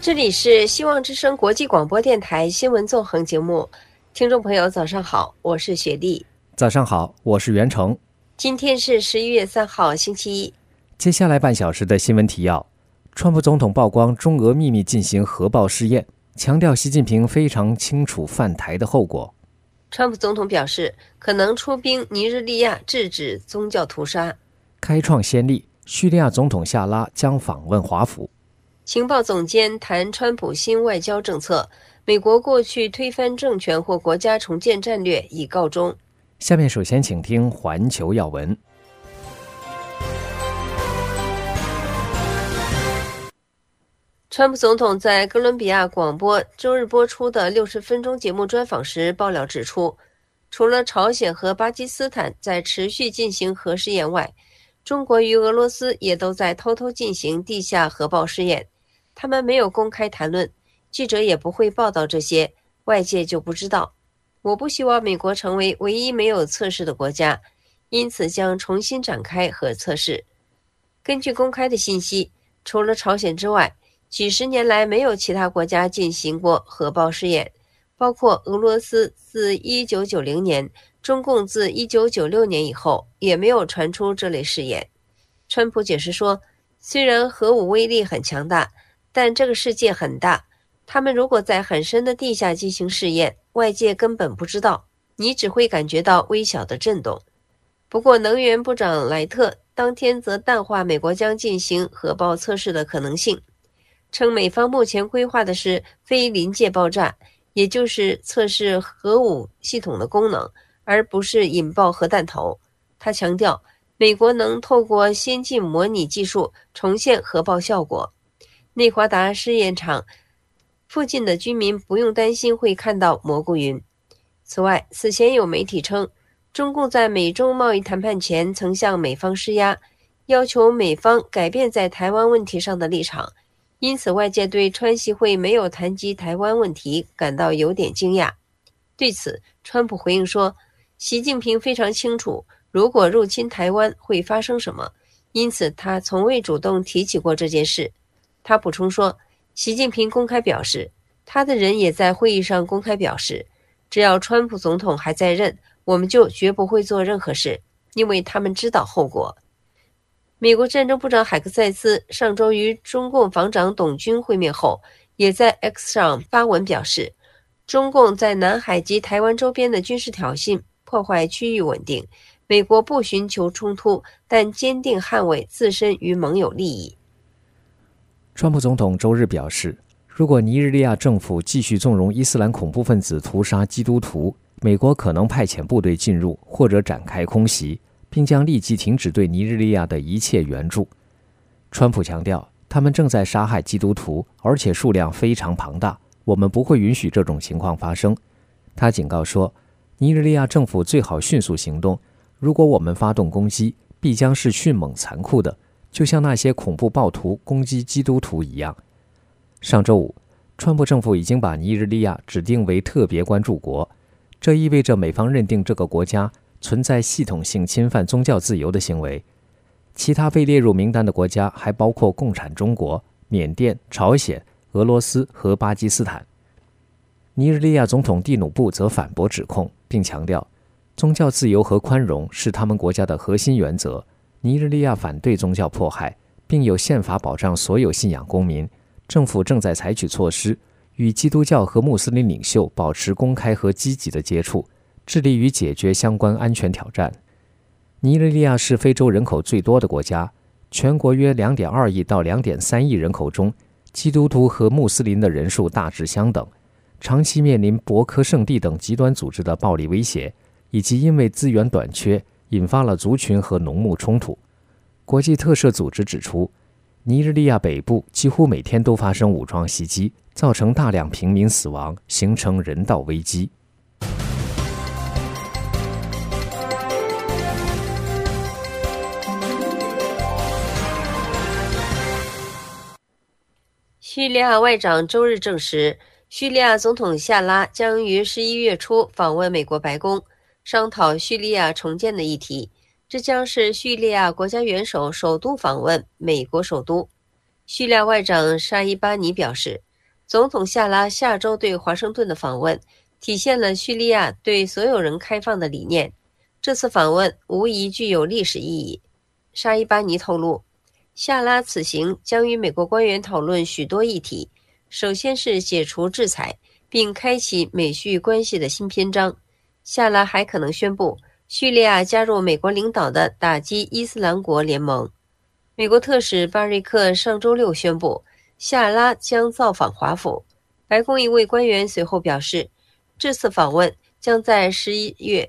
这里是希望之声国际广播电台新闻纵横节目，听众朋友早上好，我是雪莉。 早上好，我是袁成。 今天是11月3号星期一。 接下来半小时的新闻提要：川普总统曝光中俄秘密进行核爆试验，强调习近平非常清楚犯台的后果。 川普总统表示可能出兵尼日利亚制止宗教屠杀。 开创先例，叙利亚总统夏拉将访问华府。 情报总监谈川普新外交政策，美国过去推翻政权或国家重建战略已告终。 下面首先请听环球要闻。 川普总统在哥伦比亚广播周日播出的60分钟节目专访时爆料指出，除了朝鲜和巴基斯坦在持续进行核试验外，中国与俄罗斯也都在偷偷进行地下核爆试验。他们没有公开谈论，记者也不会报道这些，外界就不知道。我不希望美国成为唯一没有测试的国家，因此将重新展开核测试。根据公开的信息，除了朝鲜之外，几十年来没有其他国家进行过核爆试验，包括俄罗斯自1990年，中共自1996年以后也没有传出这类试验。川普解释说，虽然核武威力很强大，但这个世界很大，他们如果在很深的地下进行试验，外界根本不知道，你只会感觉到微小的震动。不过能源部长莱特当天则淡化美国将进行核爆测试的可能性，称美方目前规划的是非临界爆炸，也就是测试核武系统的功能，而不是引爆核弹头。他强调，美国能透过先进模拟技术重现核爆效果。内华达试验场附近的居民不用担心会看到蘑菇云。此外，此前有媒体称，中共在美中贸易谈判前曾向美方施压，要求美方改变在台湾问题上的立场，因此外界对川习会没有谈及台湾问题感到有点惊讶。对此，川普回应说，习近平非常清楚如果入侵台湾会发生什么，因此他从未主动提起过这件事。他补充说，习近平公开表示，他的人也在会议上公开表示，只要川普总统还在任，我们就绝不会做任何事，因为他们知道后果。美国战争部长海克塞斯上周与中共防长董军会面后，也在 X 上发文表示，中共在南海及台湾周边的军事挑衅破坏区域稳定，美国不寻求冲突，但坚定捍卫自身与盟友利益。 川普总统周日表示，如果尼日利亚政府继续纵容伊斯兰恐怖分子屠杀基督徒，美国可能派遣部队进入或者展开空袭，并将立即停止对尼日利亚的一切援助。川普强调，他们正在杀害基督徒，而且数量非常庞大，我们不会允许这种情况发生。他警告说，尼日利亚政府最好迅速行动，如果我们发动攻击，必将是迅猛残酷的，就像那些恐怖暴徒攻击基督徒一样。上周五，川普政府已经把尼日利亚指定为特别关注国，这意味着美方认定这个国家存在系统性侵犯宗教自由的行为。其他被列入名单的国家还包括共产中国、缅甸、朝鲜、俄罗斯和巴基斯坦。尼日利亚总统蒂努布则反驳指控，并强调，宗教自由和宽容是他们国家的核心原则。尼日利亚反对宗教迫害，并有宪法保障所有信仰公民。政府正在采取措施，与基督教和穆斯林领袖保持公开和积极的接触，致力于解决相关安全挑战。尼日利亚是非洲人口最多的国家，全国约 2.2 亿到 2.3 亿人口中，基督徒和穆斯林的人数大致相等，长期面临博科圣地等极端组织的暴力威胁，以及因为资源短缺引发了族群和农牧冲突。国际特赦组织指出，尼日利亚北部几乎每天都发生武装袭击，造成大量平民死亡，形成人道危机。 叙利亚外长周日证实，叙利亚总统夏拉将于11月初访问美国白宫，商讨叙利亚重建的议题。这将是叙利亚国家元首首都访问美国首都。叙利亚外长沙伊巴尼表示， 总统夏拉下周对华盛顿的访问，体现了叙利亚对所有人开放的理念。这次访问无疑具有历史意义。沙伊巴尼透露，夏拉此行将与美国官员讨论许多议题，首先是解除制裁，并开启美叙关系的新篇章。夏拉还可能宣布叙利亚加入美国领导的打击伊斯兰国联盟。美国特使巴瑞克上周六宣布，夏拉将造访华府。白宫一位官员随后表示，这次访问将在11月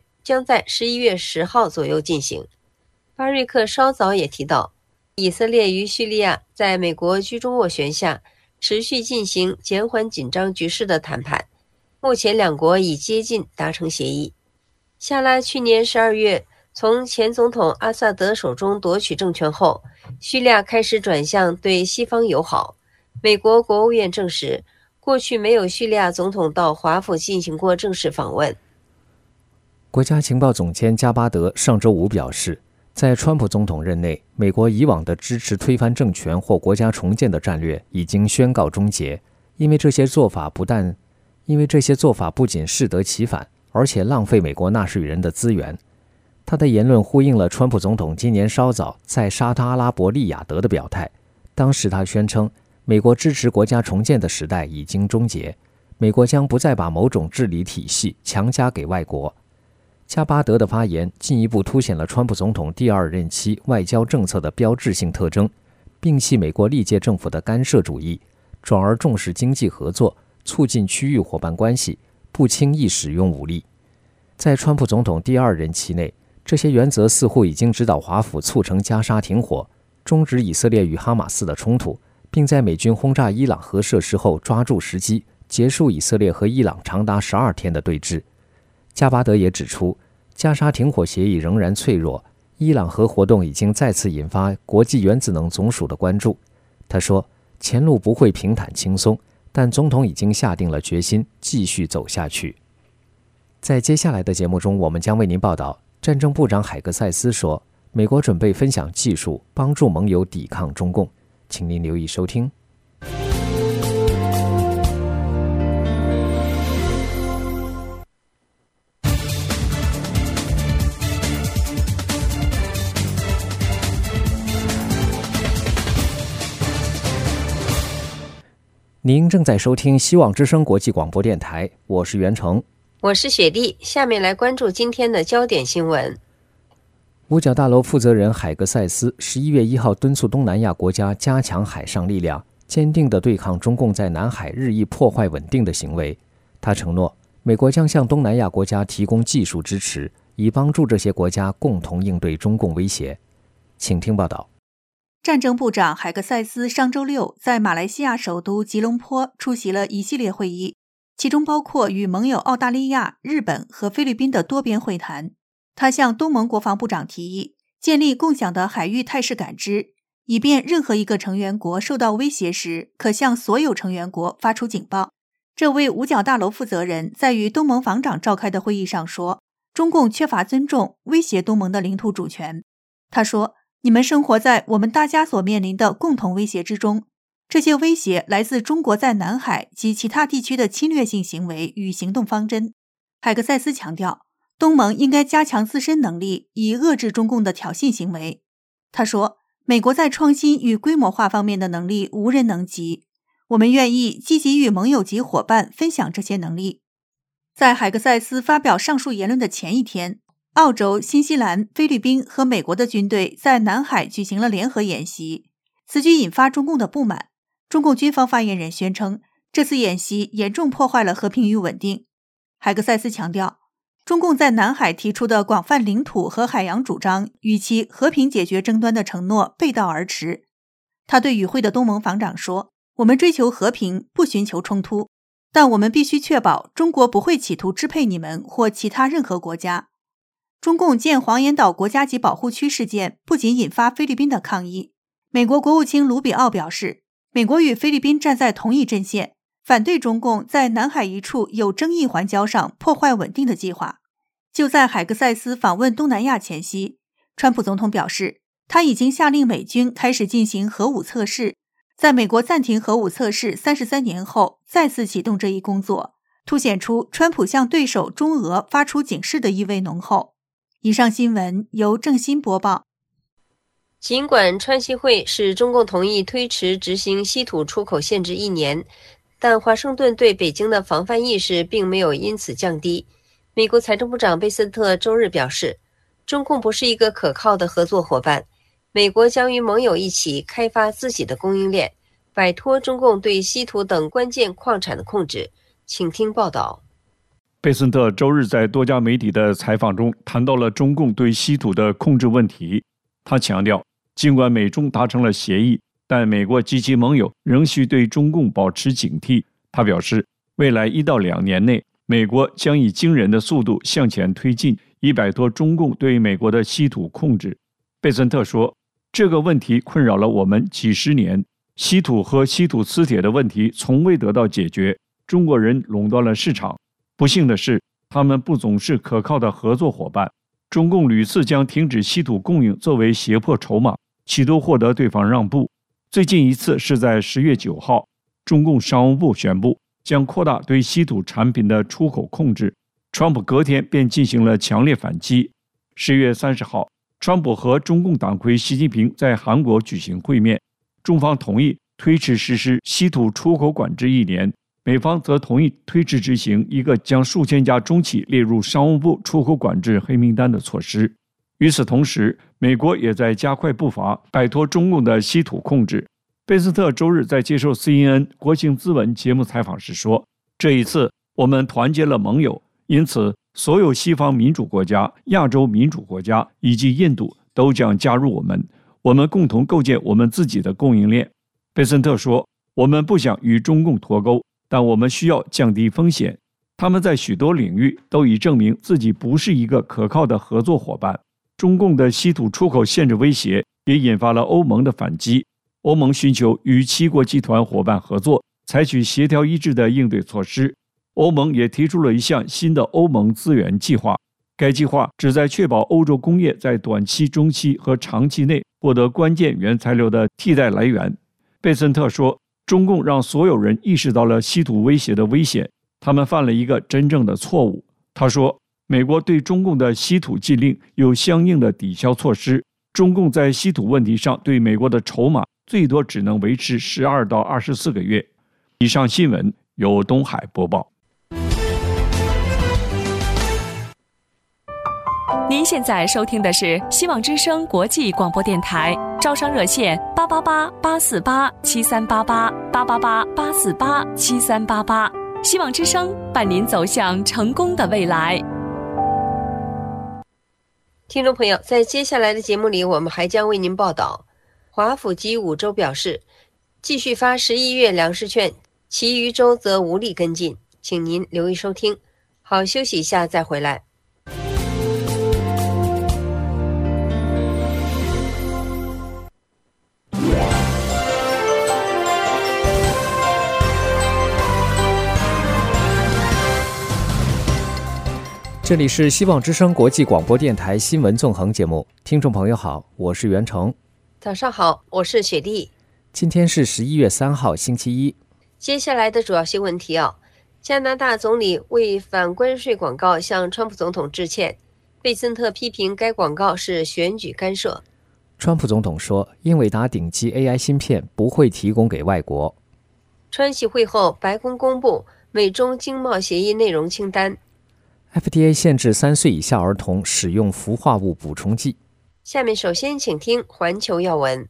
10号左右进行。巴瑞克稍早也提到，以色列与叙利亚在美国居中斡旋下持续进行减缓紧张局势的谈判，目前两国已接近达成协议。夏拉去年12月从前总统阿萨德手中夺取政权后，叙利亚开始转向对西方友好。美国国务院证实，过去没有叙利亚总统到华府进行过正式访问。 国家情报总监加巴德上周五表示，在川普总统任内，美国以往的支持推翻政权或国家重建的战略已经宣告终结，因为这些做法不仅适得其反，而且浪费美国纳税人的资源。他的言论呼应了川普总统今年稍早在沙特阿拉伯利雅得的表态，当时他宣称，美国支持国家重建的时代已经终结，美国将不再把某种治理体系强加给外国。加巴德的发言进一步凸显了川普总统第二任期外交政策的标志性特征，摒弃美国历届政府的干涉主义，转而重视经济合作，促进区域伙伴关系，不轻易使用武力。在川普总统第二任期内，这些原则似乎已经指导华府促成加沙停火，终止以色列与哈马斯的冲突，并在美军轰炸伊朗核设施后抓住时机，结束以色列和伊朗长达12天的对峙。加巴德也指出，加沙停火协议仍然脆弱，伊朗核活动已经再次引发国际原子能总署的关注。他说，前路不会平坦轻松，但总统已经下定了决心继续走下去。在接下来的节目中，我们将为您报道，战争部长海格塞斯说，美国准备分享技术，帮助盟友抵抗中共。请您留意收听。您正在收听希望之声国际广播电台，我是袁成， 我是雪莉。下面来关注今天的焦点新闻。 五角大楼负责人海格塞斯11月1号敦促东南亚国家加强海上力量，坚定地对抗中共在南海日益破坏稳定的行为。他承诺，美国将向东南亚国家提供技术支持，以帮助这些国家共同应对中共威胁。请听报道。 战争部长海格塞斯上周六在马来西亚首都吉隆坡出席了一系列会议，其中包括与盟友澳大利亚、日本和菲律宾的多边会谈。他向东盟国防部长提议建立共享的海域态势感知，以便任何一个成员国受到威胁时，可向所有成员国发出警报。这位五角大楼负责人在与东盟防长召开的会议上说，中共缺乏尊重，威胁东盟的领土主权。他说，你们生活在我们大家所面临的共同威胁之中，这些威胁来自中国在南海及其他地区的侵略性行为与行动方针。海格塞斯强调，东盟应该加强自身能力，以遏制中共的挑衅行为。他说，美国在创新与规模化方面的能力无人能及，我们愿意积极与盟友及伙伴分享这些能力。在海格塞斯发表上述言论的前一天，澳洲、新西兰、菲律宾和美国的军队在南海举行了联合演习，此举引发中共的不满。中共军方发言人宣称，这次演习严重破坏了和平与稳定。海格塞斯强调，中共在南海提出的广泛领土和海洋主张与其和平解决争端的承诺背道而驰。他对与会的东盟防长说，我们追求和平，不寻求冲突，但我们必须确保中国不会企图支配你们或其他任何国家。中共建黄岩岛国家级保护区事件不仅引发菲律宾的抗议，美国国务卿卢比奥表示，美国与菲律宾站在同一阵线，反对中共在南海一处有争议环礁上破坏稳定的计划。就在海格塞斯访问东南亚前夕，川普总统表示，他已经下令美军开始进行核武测试， 在美国暂停核武测试33年后再次启动这一工作，凸显出川普向对手中俄发出警示的意味浓厚。以上新闻由郑欣播报。 尽管川西会使中共同意推迟执行稀土出口限制1年，但华盛顿对北京的防范意识并没有因此降低。美国财政部长贝森特周日表示，中共不是一个可靠的合作伙伴，美国将与盟友一起开发自己的供应链，摆脱中共对稀土等关键矿产的控制。请听报道。 贝森特周日在多家媒体的采访中谈到了中共对稀土的控制问题。他强调，尽管美中达成了协议，但美国及其盟友仍需对中共保持警惕。他表示，未来1到2年内，美国将以惊人的速度向前推进，以摆脱中共对美国的稀土控制。贝森特说，这个问题困扰了我们几十年，稀土和稀土磁铁的问题从未得到解决，中国人垄断了市场。不幸的是，他们不总是可靠的合作伙伴。中共屡次将停止稀土供应作为胁迫筹码，企图获得对方让步。最近一次是在10月9号，中共商务部宣布将扩大对稀土产品的出口控制，川普隔天便进行了强烈反击。10月30号，川普和中共党魁习近平在韩国举行会面，中方同意推迟实施稀土出口管制1年，美方则同意推迟执行一个将数千家中企列入商务部出口管制黑名单的措施。与此同时，美国也在加快步伐，摆脱中共的稀土控制。贝斯特周日在接受 CNN 国情咨文节目采访时说，这一次我们团结了盟友，因此所有西方民主国家、亚洲民主国家以及印度都将加入我们，我们共同构建我们自己的供应链。贝森特说，我们不想与中共脱钩，但我们需要降低风险。他们在许多领域都已证明自己不是一个可靠的合作伙伴。中共的稀土出口限制威胁也引发了欧盟的反击。欧盟寻求与7国集团伙伴合作，采取协调一致的应对措施。欧盟也提出了一项新的欧盟资源计划，该计划旨在确保欧洲工业在短期、中期和长期内获得关键原材料的替代来源。贝森特说，中共让所有人意识到了稀土威胁的危险，他们犯了一个真正的错误。他说，美国对中共的稀土禁令有相应的抵消措施，中共在稀土问题上对美国的筹码最多只能维持12到24个月。以上新闻由东海播报。 您现在收听的是希望之声国际广播电台，招商热线888-848-7388，888-848-7388，希望之声伴您走向成功的未来。 听众朋友，在接下来的节目里，我们还将为您报道，华府及5州表示继续发11月粮食券，其余州则无力跟进，请您留意收听。好，休息一下再回来。 这里是希望之声国际广播电台新闻纵横节目，听众朋友好，我是袁成。 早上好，我是雪莉。 今天是11月3号星期一。 接下来的主要新闻提要：加拿大总理为反关税广告向川普总统致歉，贝森特批评该广告是选举干涉。 川普总统说，英伟达顶级 AI 芯片不会提供给外国。 川习会后，白宫公布美中经贸协议内容清单。 FDA 限制3岁以下儿童使用氟化物补充剂。 下面首先请听环球要闻。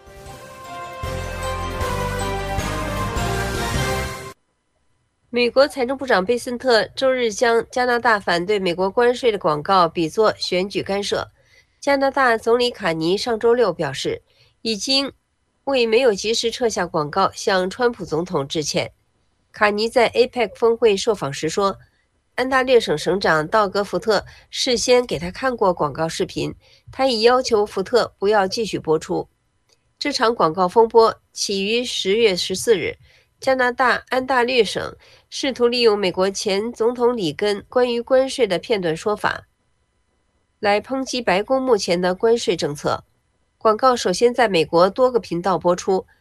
美国财政部长贝森特周日将加拿大反对美国关税的广告比作选举干涉。加拿大总理卡尼上周六表示，已经为没有及时撤下广告向川普总统致歉。卡尼在 APEC 峰会受访时说，安大略省省长道格·福特事先给他看过广告视频，他已要求福特不要继续播出。这场广告风波起于10月14日，加拿大安大略省试图利用美国前总统里根关于关税的片段说法，来抨击白宫目前的关税政策。广告首先在美国多个频道播出，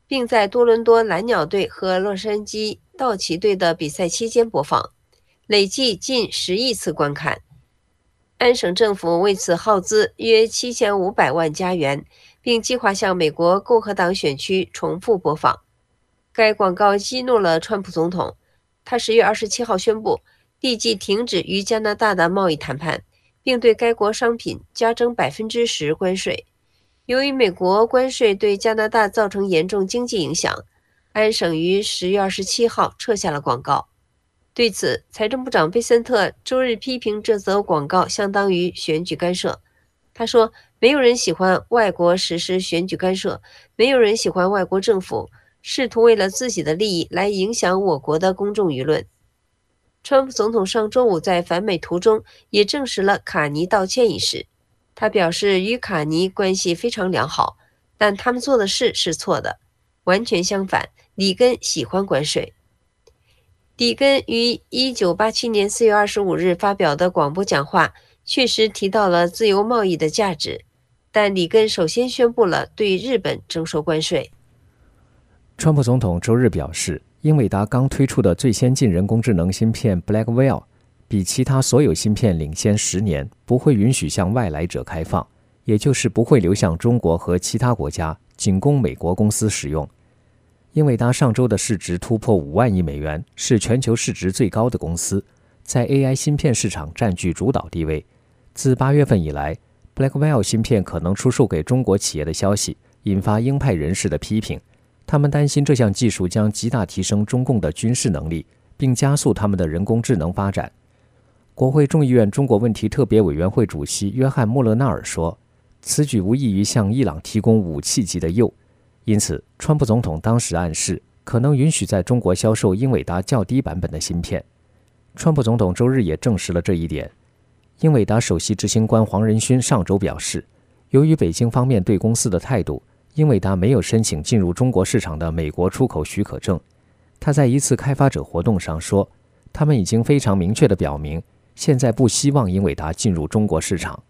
并在多伦多蓝鸟队和洛杉矶道奇队的比赛期间播放，累计近10亿次观看。安省政府为此耗资约7500万加元，并计划向美国共和党选区重复播放。该广告激怒了川普总统，他10月27号宣布立即停止与加拿大的贸易谈判，并对该国商品加征10%关税。由于美国关税对加拿大造成严重经济影响，安省于10月27号撤下了广告。对此，财政部长贝森特周日批评这则广告相当于选举干涉。他说，没有人喜欢外国实施选举干涉，没有人喜欢外国政府试图为了自己的利益来影响我国的公众舆论。川普总统上周五在反美图中也证实了卡尼道歉一事。他表示与卡尼关系非常良好，但他们做的事是错的。完全相反，里根喜欢关税。里根于1987年4月25日发表的广播讲话确实提到了自由贸易的价值，但里根首先宣布了对日本征收关税。 川普总统周日表示，英伟达刚推出的最先进人工智能芯片 Blackwell 比其他所有芯片领先10年，不会允许向外来者开放，也就是不会流向中国和其他国家，仅供美国公司使用。英伟达上周的市值突破5万亿美元，是全球市值最高的公司，在 AI 芯片市场占据主导地位。自8月份以来， Blackwell 芯片可能出售给中国企业的消息引发鹰派人士的批评，他们担心这项技术将极大提升中共的军事能力，并加速他们的人工智能发展。国会众议院中国问题特别委员会主席约翰·莫勒纳尔说，此举无异于向伊朗提供武器级的铀，因此川普总统当时暗示可能允许在中国销售英伟达较低版本的芯片。川普总统周日也证实了这一点。英伟达首席执行官黄仁勋上周表示，由于北京方面对公司的态度，英伟达没有申请进入中国市场的美国出口许可证。他在一次开发者活动上说，他们已经非常明确地表明，现在不希望英伟达进入中国市场。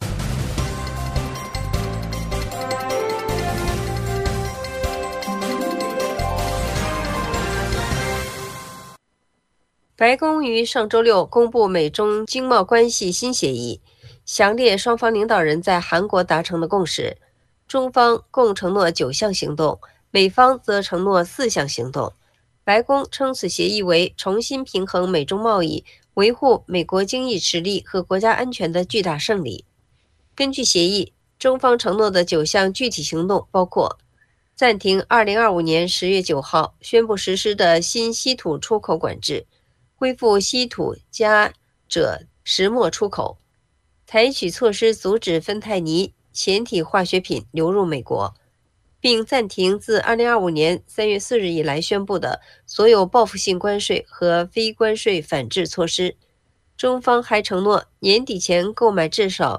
白宫于上周六公布美中经贸关系新协议，详列双方领导人在韩国达成的共识。中方共承诺9项行动，美方则承诺4项行动。白宫称此协议为重新平衡美中贸易、维护美国经济实力和国家安全的巨大胜利。根据协议，中方承诺的9项具体行动包括：暂停2025年10月9号宣布实施的新稀土出口管制，恢复稀土加锗石墨出口，采取措施阻止芬太尼前体化学品流入美国，并暂停自2025年3月4日以来宣布的所有报复性关税和非关税反制措施。中方还承诺年底前购买至少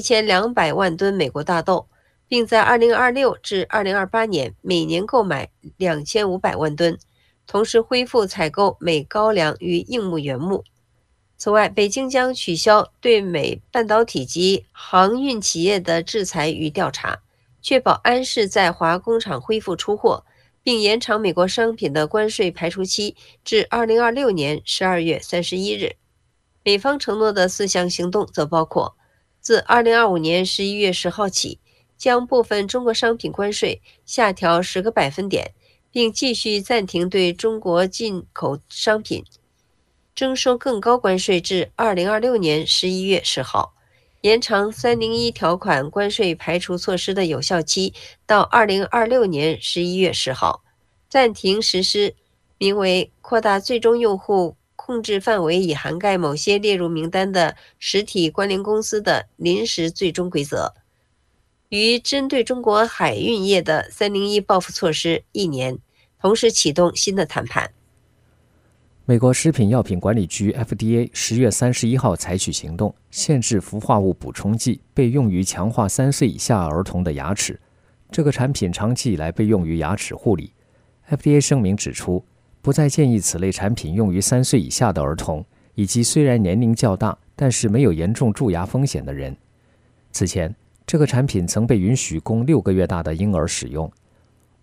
1200万吨美国大豆，并在2026至2028年每年购买2500万吨，同时恢复采购美高粱与硬木原木。此外，北京将取消对美半导体及航运企业的制裁与调查，确保安氏在华工厂恢复出货，并延长美国商品的关税排除期至2026年12月31日。美方承诺的4项行动则包括：自2025年11月10号起，将部分中国商品关税下调10个百分点，并继续暂停对中国进口商品征收更高关税至2026年11月10号，延长301条款关税排除措施的有效期到2026年11月10号，暂停实施名为扩大最终用户控制范围以涵盖某些列入名单的实体关联公司的临时最终规则，于针对中国海运业的301报复措施1年，同时启动新的谈判。 美国食品药品管理局 FDA 10月31号采取行动，限制氟化物补充剂被用于强化3岁以下儿童的牙齿。这个产品长期以来被用于牙齿护理。FDA 声明指出，不再建议此类产品用于3岁以下的儿童，以及虽然年龄较大，但是没有严重蛀牙风险的人。此前，这个产品曾被允许供6个月大的婴儿使用。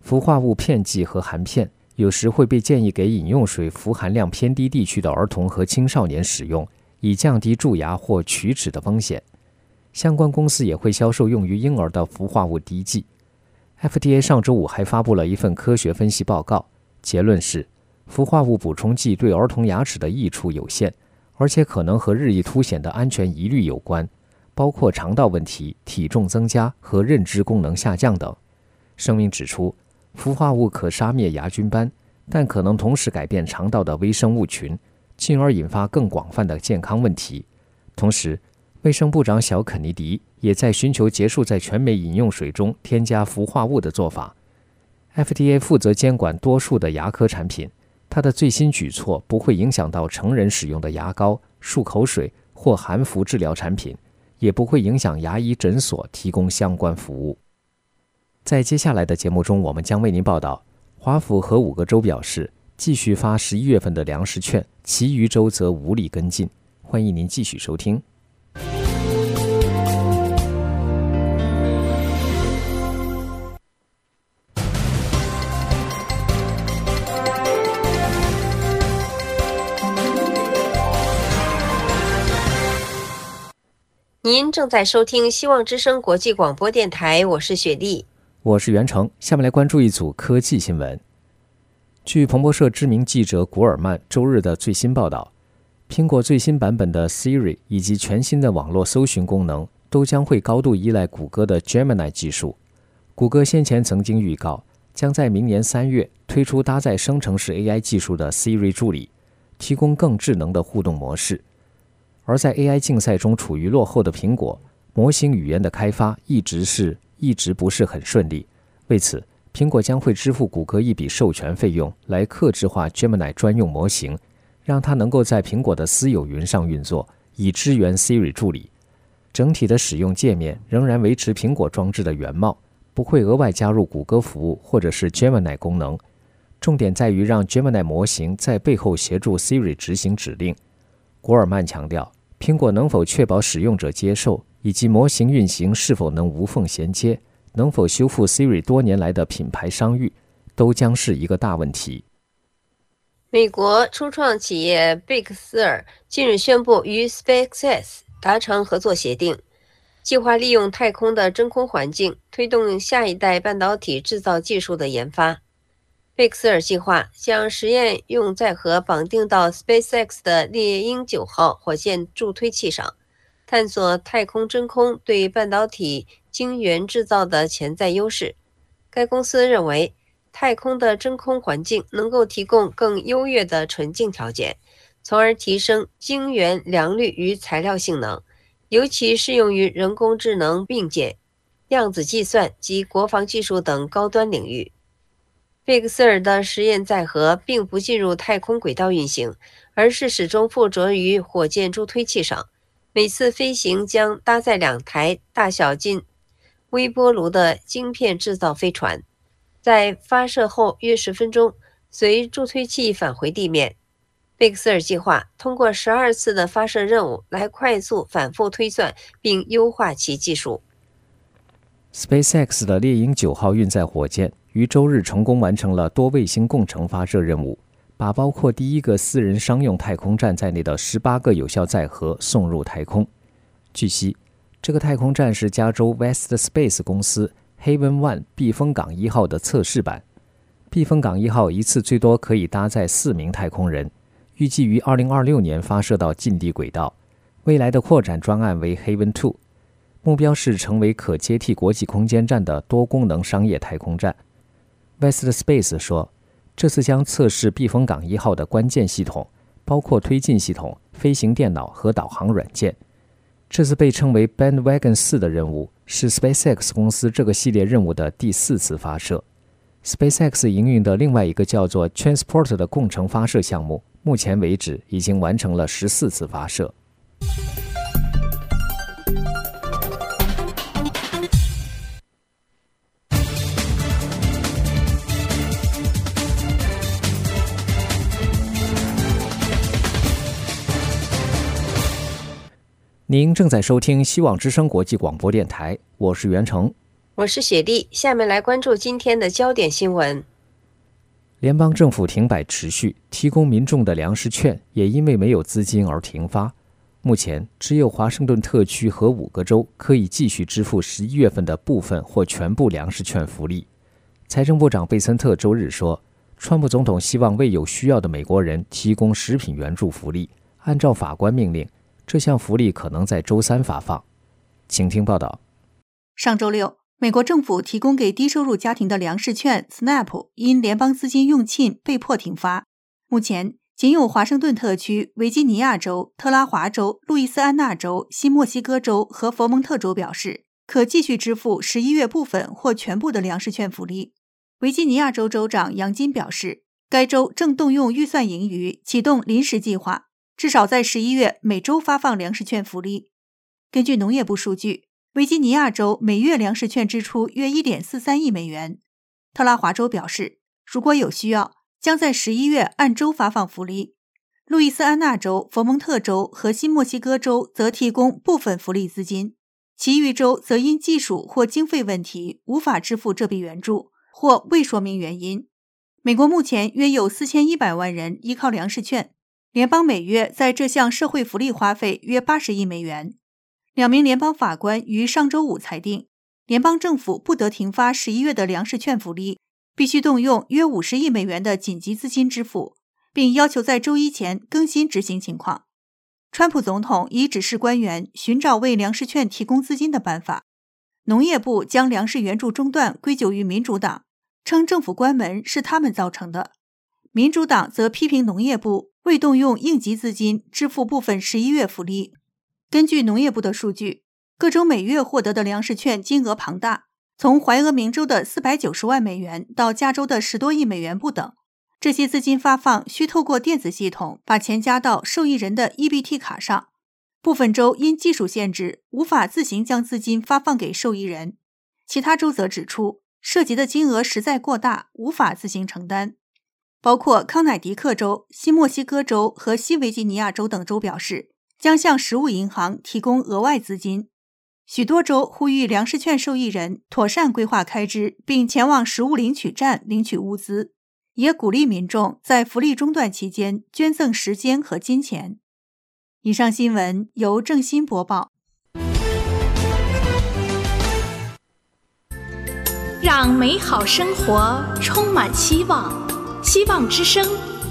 氟化物片剂和含片有时会被建议给饮用水氟含量偏低地区的儿童和青少年使用，以降低蛀牙或龋齿的风险。相关公司也会销售用于婴儿的氟化物滴剂。FDA 上周五还发布了一份科学分析报告，结论是氟化物补充剂对儿童牙齿的益处有限，而且可能和日益凸显的安全疑虑有关，包括肠道问题、体重增加和认知功能下降等。声明指出，氟化物可杀灭牙菌斑，但可能同时改变肠道的微生物群，进而引发更广泛的健康问题。同时，卫生部长小肯尼迪也在寻求结束在全美饮用水中添加氟化物的做法。FDA 负责监管多数的牙科产品，它的最新举措不会影响到成人使用的牙膏、漱口水或含氟治疗产品，也不会影响牙医诊所提供相关服务。在接下来的节目中，我们将为您报道，华府和5个州表示继续发11月份的粮食券，其余州则无力跟进。欢迎您继续收听。 您正在收听希望之声国际广播电台，我是雪莉， 我是袁成。下面来关注一组科技新闻。据彭博社知名记者古尔曼周日的最新报道，苹果最新版本的 Siri 以及全新的网络搜寻功能都将会高度依赖谷歌的 Gemini 技术。谷歌先前曾经预告，将在明年3月推出搭载生成式 AI 技术的 Siri 助理，提供更智能的互动模式。而在 AI 竞赛中处于落后的苹果，模型语言的开发一直不是很顺利。为此，苹果将会支付谷歌一笔授权费用来客制化 Gemini 专用模型，让它能够在苹果的私有云上运作，以支援 Siri 助理。整体的使用界面仍然维持苹果装置的原貌，不会额外加入谷歌服务或者是 Gemini 功能。重点在于让 Gemini 模型在背后协助 Siri 执行指令。古尔曼强调，苹果能否确保使用者接受，以及模型运行是否能无缝衔接，能否修复 Siri 多年来的品牌商誉，都将是一个大问题。 美国初创企业贝克斯尔近日宣布与 SpaceX 达成合作协定，计划利用太空的真空环境推动下一代半导体制造技术的研发。贝克斯尔计划将实验用载荷绑定到 SpaceX 的猎鹰9号火箭助推器上，探索太空真空对半导体晶圆制造的潜在优势。该公司认为，太空的真空环境能够提供更优越的纯净条件，从而提升晶圆良率与材料性能，尤其适用于人工智能并建、量子计算及国防技术等高端领域。贝克斯尔的实验载荷并不进入太空轨道运行，而是始终附着于火箭助推器上。每次飞行将搭载2台大小近微波炉的晶片制造飞船，在发射后约10分钟，随助推器返回地面。贝克斯尔计划通过12次的发射任务来快速反复推算并优化其技术。 SpaceX 的猎鹰9号运载火箭于周日成功完成了多卫星共乘发射任务，把包括第一个私人商用太空站在内的18个有效载荷送入太空。据悉，这个太空站是加州 West Space 公司 Haven 1避风港1号的测试版。避风港1号一次最多可以搭载4名太空人，预计于2026年发射到近地轨道。未来的扩展专案为 Haven 2，目标是成为可接替国际空间站的多功能商业太空站。West Space 说，这次将测试避风港1号的关键系统，包括推进系统、飞行电脑和导航软件。这次被称为 Bandwagon 4的任务是 SpaceX 公司这个系列任务的第4次发射。SpaceX 营运的另外一个叫做 Transport 的共乘发射项目，目前为止已经完成了14次发射。您正在收听希望之声国际广播电台，我是袁成。 我是雪莉，下面来关注今天的焦点新闻。 联邦政府停摆持续，提供民众的粮食券也因为没有资金而停发。目前只有华盛顿特区和5个州可以继续支付11月份的部分或全部粮食券福利。财政部长贝森特周日说，川普总统希望为有需要的美国人提供食品援助福利，按照法官命令，这项福利可能在周3发放。请听报道。 上周六，美国政府提供给低收入家庭的粮食券 SNAP 因联邦资金用尽被迫停发。目前仅有华盛顿特区、维吉尼亚州、特拉华州、路易斯安那州、新墨西哥州和佛蒙特州表示可继续支付11月部分或全部的粮食券福利。维吉尼亚州州长杨金表示，该州正动用预算盈余启动临时计划，至少在11月每周发放粮食券福利。根据农业部数据，维吉尼亚州每月粮食券支出约 1.43 亿美元。特拉华州表示，如果有需要，将在11月按州发放福利。路易斯安那州、佛蒙特州和新墨西哥州则提供部分福利资金，其余州则因技术或经费问题无法支付这笔援助，或未说明原因。美国目前约有4100万人依靠粮食券，联邦每月在这项社会福利花费约80亿美元。2名联邦法官于上周五裁定，联邦政府不得停发11月的粮食券福利，必须动用约50亿美元的紧急资金支付，并要求在周1前更新执行情况。川普总统已指示官员寻找为粮食券提供资金的办法。农业部将粮食援助中断归咎于民主党，称政府关门是他们造成的。民主党则批评农业部未动用应急资金支付部分11月福利。根据农业部的数据，各州每月获得的粮食券金额庞大，从怀俄明州的490万美元到加州的10多亿美元不等。这些资金发放需透过电子系统把钱加到受益人的 EBT 卡上，部分州因技术限制无法自行将资金发放给受益人，其他州则指出涉及的金额实在过大，无法自行承担。包括康乃狄克州、新墨西哥州和西维吉尼亚州等州表示将向食物银行提供额外资金。许多州呼吁粮食券受益人妥善规划开支，并前往食物领取站领取物资，也鼓励民众在福利中断期间捐赠时间和金钱。以上新闻由郑欣播报。 让美好生活充满希望，希望之声。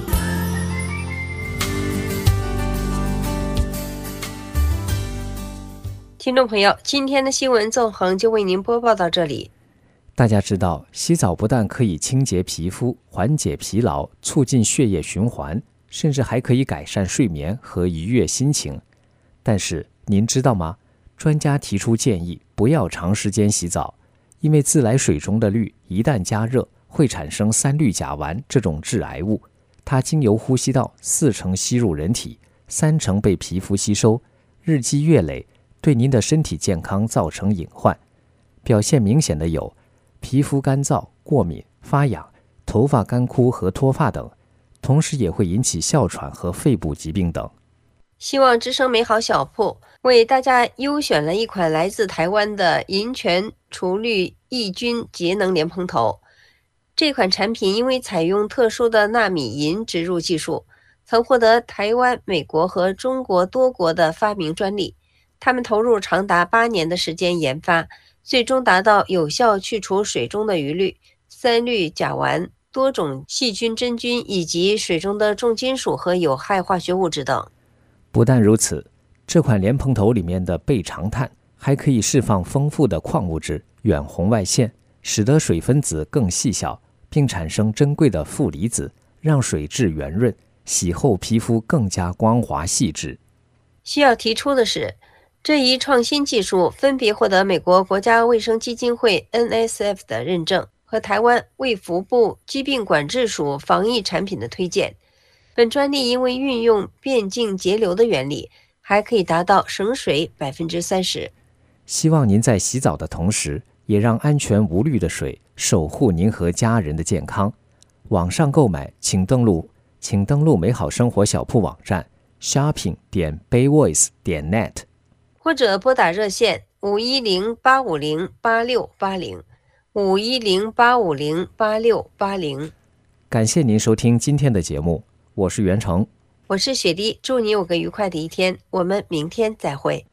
听众朋友，今天的新闻纵横就为您播报到这里。 大家知道，洗澡不但可以清洁皮肤、缓解疲劳、促进血液循环，甚至还可以改善睡眠和愉悦心情。但是您知道吗？专家提出建议，不要长时间洗澡，因为自来水中的氯一旦加热，会产生3氯甲烷这种致癌物。它经由呼吸道4成吸入人体，3成被皮肤吸收，日积月累，对您的身体健康造成隐患。表现明显的有皮肤干燥、过敏、发痒、头发干枯和脱发等，同时也会引起哮喘和肺部疾病等。 希望之声美好小铺为大家优选了一款来自台湾的银泉除氯抑菌节能莲蓬头。这款产品因为采用特殊的纳米银植入技术，曾获得台湾、美国和中国多国的发明专利。他们投入长达8年的时间研发，最终达到有效去除水中的余氯、3氯甲烷、多种细菌真菌以及水中的重金属和有害化学物质等。 不但如此，这款莲蓬头里面的倍长碳还可以释放丰富的矿物质远红外线，使得水分子更细小，并产生珍贵的负离子，让水质圆润，洗后皮肤更加光滑细致。 需要提出的是，这一创新技术分别获得美国国家卫生基金会 NSF 的认证和台湾卫福部疾病管制署防疫产品的推荐。本专利因为运用变径节流的原理，还可以达到省水 30%。 希望您在洗澡的同时，也让安全无虑的水守护您和家人的健康。网上购买请登录美好生活小铺网站 shopping.bayvoice.net， 或者拨打热线 510-850-8680，510-850-8680。 感谢您收听今天的节目，我是袁成， 我是雪莉，祝你有个愉快的一天，我们明天再会。